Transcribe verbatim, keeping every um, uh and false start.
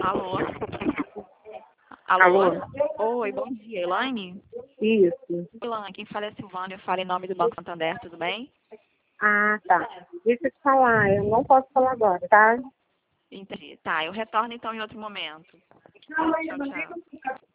Alô? Alô? Alô? Oi, bom dia, Elaine? Isso. Elaine, quem fala é a Silvânia, eu falo em nome do Banco Santander, tudo bem? Ah, tá. Deixa eu te falar, eu não posso falar agora, tá? Entendi. Tá, eu retorno então em outro momento. Não, mas eu Tchau, não tchau. digo